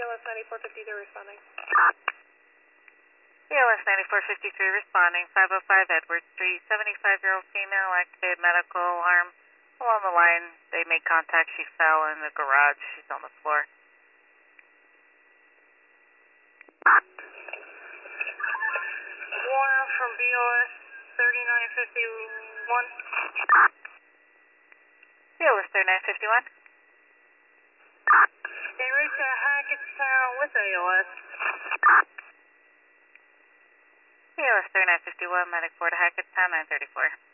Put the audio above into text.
BLS 9453 responding. BLS 9453 responding, 505 Edward Street, 75-year-old female, activated medical alarm. Along the line, they made contact. She fell in the garage. She's on the floor. Warner from BLS 3951. BLS 3951. They reached Hackettstown with ALS. BLS 3951, medic 4 to Hackettstown, 934.